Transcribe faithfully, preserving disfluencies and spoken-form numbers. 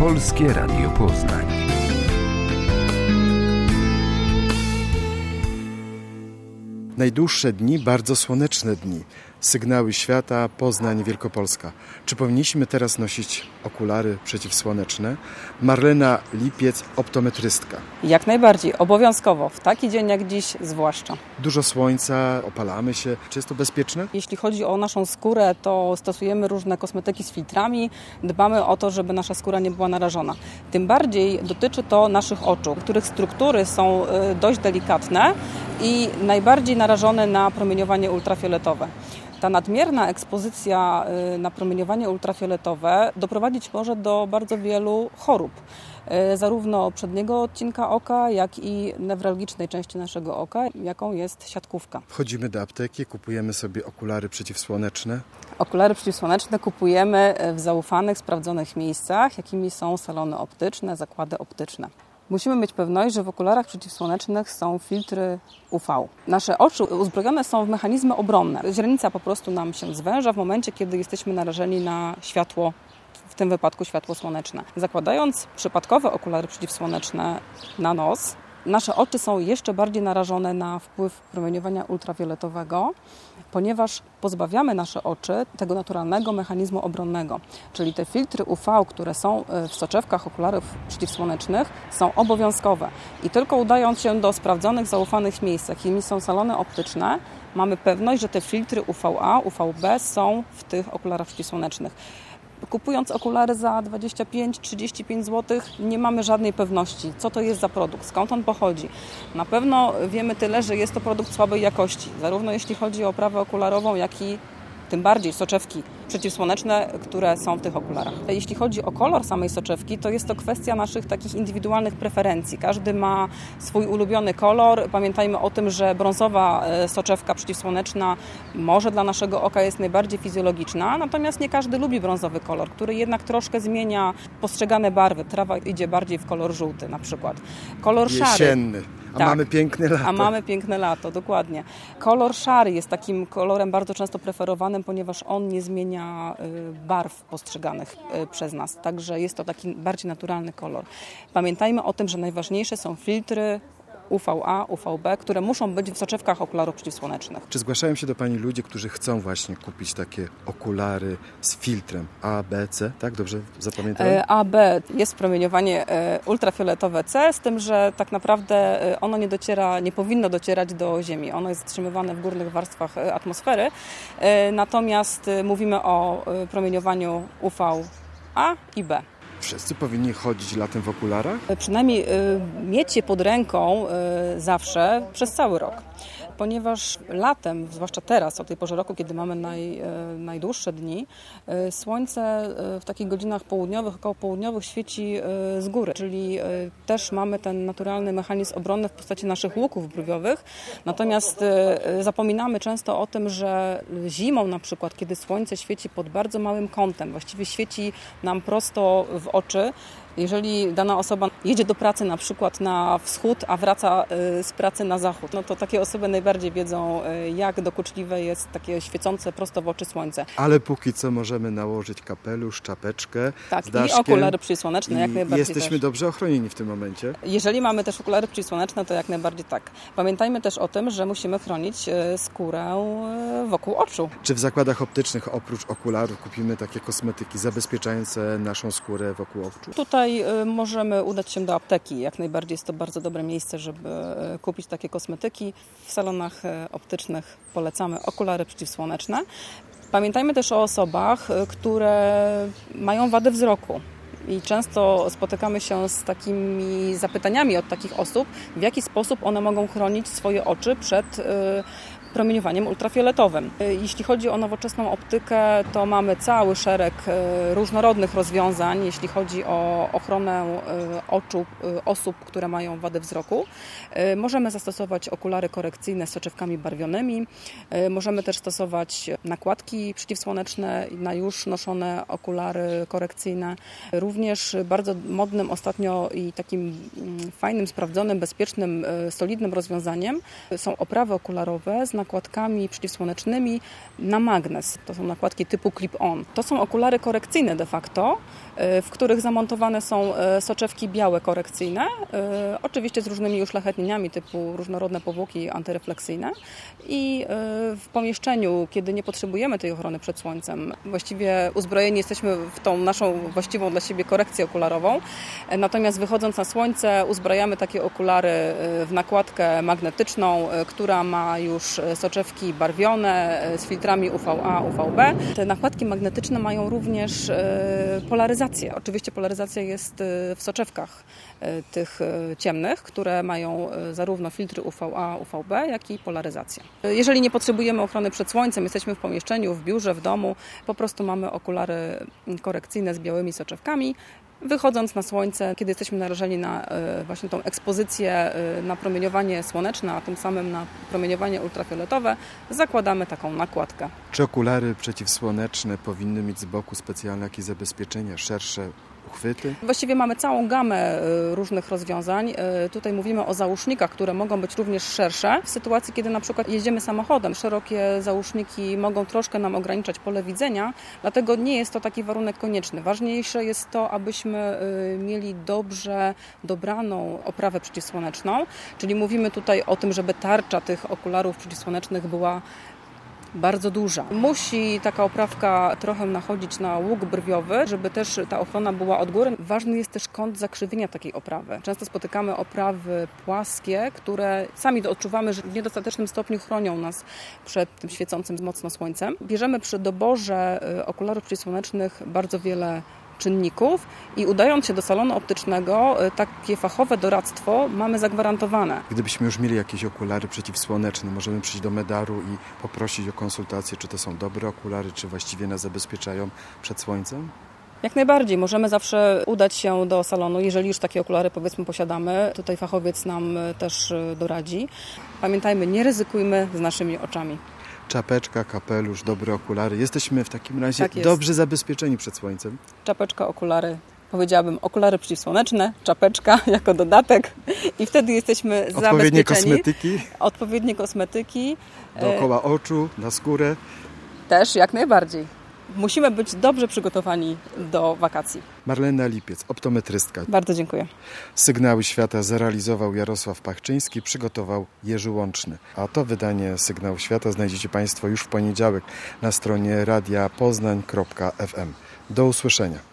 Polskie Radio Poznań. Najdłuższe dni, bardzo słoneczne dni. Sygnały świata, Poznań, Wielkopolska. Czy powinniśmy teraz nosić okulary przeciwsłoneczne? Marlena Lipiec, optometrystka. Jak najbardziej, obowiązkowo, w taki dzień jak dziś zwłaszcza. Dużo słońca, opalamy się. Czy jest to bezpieczne? Jeśli chodzi o naszą skórę, to stosujemy różne kosmetyki z filtrami. Dbamy o to, żeby nasza skóra nie była narażona. Tym bardziej dotyczy to naszych oczu, których struktury są dość delikatne i najbardziej narażone na promieniowanie ultrafioletowe. Ta nadmierna ekspozycja na promieniowanie ultrafioletowe doprowadzić może do bardzo wielu chorób, zarówno przedniego odcinka oka, jak i newralgicznej części naszego oka, jaką jest siatkówka. Wchodzimy do apteki, kupujemy sobie okulary przeciwsłoneczne. Okulary przeciwsłoneczne kupujemy w zaufanych, sprawdzonych miejscach, jakimi są salony optyczne, zakłady optyczne. Musimy mieć pewność, że w okularach przeciwsłonecznych są filtry U V. Nasze oczy uzbrojone są w mechanizmy obronne. Źrenica po prostu nam się zwęża w momencie, kiedy jesteśmy narażeni na światło, w tym wypadku światło słoneczne. Zakładając przypadkowe okulary przeciwsłoneczne na nos, nasze oczy są jeszcze bardziej narażone na wpływ promieniowania ultrafioletowego, ponieważ pozbawiamy nasze oczy tego naturalnego mechanizmu obronnego. Czyli te filtry U V, które są w soczewkach okularów przeciwsłonecznych, są obowiązkowe. I tylko udając się do sprawdzonych, zaufanych miejsc, jakimi są salony optyczne, mamy pewność, że te filtry U V A, U V B są w tych okularach przeciwsłonecznych. Kupując okulary za dwadzieścia pięć do trzydziestu pięciu złotych nie mamy żadnej pewności, co to jest za produkt, skąd on pochodzi. Na pewno wiemy tyle, że jest to produkt słabej jakości, zarówno jeśli chodzi o oprawę okularową, jak i tym bardziej soczewki przeciwsłoneczne, które są w tych okularach. Jeśli chodzi o kolor samej soczewki, to jest to kwestia naszych takich indywidualnych preferencji. Każdy ma swój ulubiony kolor. Pamiętajmy o tym, że brązowa soczewka przeciwsłoneczna może dla naszego oka jest najbardziej fizjologiczna, natomiast nie każdy lubi brązowy kolor, który jednak troszkę zmienia postrzegane barwy. Trawa idzie bardziej w kolor żółty na przykład. Kolor Jesienny. szary. A tak. mamy piękne lato. A mamy piękne lato, dokładnie. Kolor szary jest takim kolorem bardzo często preferowanym, ponieważ on nie zmienia barw postrzeganych przez nas. Także jest to taki bardziej naturalny kolor. Pamiętajmy o tym, że najważniejsze są filtry U V A, U V B, które muszą być w soczewkach okularów przeciwsłonecznych. Czy zgłaszają się do Pani ludzie, którzy chcą właśnie kupić takie okulary z filtrem A, B, C? Tak? Dobrze zapamiętałem? A, B jest promieniowanie ultrafioletowe C, z tym, że tak naprawdę ono nie dociera, nie powinno docierać do Ziemi. Ono jest zatrzymywane w górnych warstwach atmosfery. Natomiast mówimy o promieniowaniu U V A i B. Wszyscy powinni chodzić latem w okularach? Przynajmniej y, mieć je pod ręką y, zawsze przez cały rok. Ponieważ latem, zwłaszcza teraz, o tej porze roku, kiedy mamy naj, y, najdłuższe dni, y, słońce y, w takich godzinach południowych, około południowych świeci y, z góry. Czyli y, też mamy ten naturalny mechanizm obronny w postaci naszych łuków brwiowych. Natomiast y, zapominamy często o tym, że zimą na przykład, kiedy słońce świeci pod bardzo małym kątem, właściwie świeci nam prosto w oczy. Jeżeli dana osoba jedzie do pracy na przykład na wschód, a wraca z pracy na zachód, no to takie osoby najbardziej wiedzą, jak dokuczliwe jest takie świecące prosto w oczy słońce. Ale póki co możemy nałożyć kapelusz, czapeczkę tak, z daszkiem. I okulary przeciwsłoneczne, jak najbardziej. Jesteśmy też. dobrze ochronieni w tym momencie. Jeżeli mamy też okulary przeciwsłoneczne, to jak najbardziej tak. Pamiętajmy też o tym, że musimy chronić skórę wokół oczu. Czy w zakładach optycznych oprócz okularów kupimy takie kosmetyki zabezpieczające naszą skórę wokół oczu? Tutaj możemy udać się do apteki. Jak najbardziej jest to bardzo dobre miejsce, żeby kupić takie kosmetyki. W salonach optycznych polecamy okulary przeciwsłoneczne. Pamiętajmy też o osobach, które mają wadę wzroku. I często spotykamy się z takimi zapytaniami od takich osób, w jaki sposób one mogą chronić swoje oczy przed promieniowaniem ultrafioletowym. Jeśli chodzi o nowoczesną optykę, to mamy cały szereg różnorodnych rozwiązań, jeśli chodzi o ochronę oczu osób, które mają wadę wzroku. Możemy zastosować okulary korekcyjne z soczewkami barwionymi. Możemy też stosować nakładki przeciwsłoneczne na już noszone okulary korekcyjne. Również bardzo modnym ostatnio i takim fajnym, sprawdzonym, bezpiecznym, solidnym rozwiązaniem są oprawy okularowe z nakładkami przeciwsłonecznymi na magnes. To są nakładki typu clip-on. To są okulary korekcyjne de facto, w których zamontowane są soczewki białe korekcyjne, oczywiście z różnymi uszlachetnieniami typu różnorodne powłoki antyrefleksyjne i w pomieszczeniu, kiedy nie potrzebujemy tej ochrony przed słońcem, właściwie uzbrojeni jesteśmy w tą naszą właściwą dla siebie korekcję okularową, natomiast wychodząc na słońce uzbrajamy takie okulary w nakładkę magnetyczną, która ma już soczewki barwione z filtrami U V A, U V B. Te nakładki magnetyczne mają również polaryzację. Oczywiście polaryzacja jest w soczewkach tych ciemnych, które mają zarówno filtry U V A, U V B, jak i polaryzację. Jeżeli nie potrzebujemy ochrony przed słońcem, jesteśmy w pomieszczeniu, w biurze, w domu, po prostu mamy okulary korekcyjne z białymi soczewkami. Wychodząc na słońce, kiedy jesteśmy narażeni na właśnie tą ekspozycję na promieniowanie słoneczne, a tym samym na promieniowanie ultrafioletowe, zakładamy taką nakładkę. Czy okulary przeciwsłoneczne powinny mieć z boku specjalne jakieś zabezpieczenia, szersze uchwyty? Właściwie mamy całą gamę różnych rozwiązań. Tutaj mówimy o załóżnikach, które mogą być również szersze. W sytuacji, kiedy na przykład jedziemy samochodem, szerokie załóżniki mogą troszkę nam ograniczać pole widzenia, dlatego nie jest to taki warunek konieczny. Ważniejsze jest to, abyśmy mieli dobrze dobraną oprawę przeciwsłoneczną, czyli mówimy tutaj o tym, żeby tarcza tych okularów przeciwsłonecznych była bardzo duża. Musi taka oprawka trochę nachodzić na łuk brwiowy, żeby też ta ochrona była od góry. Ważny jest też kąt zakrzywienia takiej oprawy. Często spotykamy oprawy płaskie, które sami odczuwamy, że w niedostatecznym stopniu chronią nas przed tym świecącym mocno słońcem. Bierzemy przy doborze okularów przeciwsłonecznych bardzo wiele czynników i udając się do salonu optycznego, takie fachowe doradztwo mamy zagwarantowane. Gdybyśmy już mieli jakieś okulary przeciwsłoneczne, możemy przyjść do Medaru i poprosić o konsultację, czy to są dobre okulary, czy właściwie nas zabezpieczają przed słońcem? Jak najbardziej. Możemy zawsze udać się do salonu, jeżeli już takie okulary powiedzmy posiadamy. Tutaj fachowiec nam też doradzi. Pamiętajmy, nie ryzykujmy z naszymi oczami. Czapeczka, kapelusz, dobre okulary. Jesteśmy w takim razie tak dobrze zabezpieczeni przed słońcem. Czapeczka, okulary. Powiedziałabym okulary przeciwsłoneczne, czapeczka jako dodatek i wtedy jesteśmy Odpowiednie zabezpieczeni. Odpowiednie kosmetyki. Odpowiednie kosmetyki. Dookoła oczu, na skórę. Też jak najbardziej. Musimy być dobrze przygotowani do wakacji. Marlena Lipiec, optometrystka. Bardzo dziękuję. Sygnały Świata zrealizował Jarosław Pachczyński, przygotował Jerzy Łączny. A to wydanie Sygnału Świata znajdziecie Państwo już w poniedziałek na stronie radia poznań kropka f m. Do usłyszenia.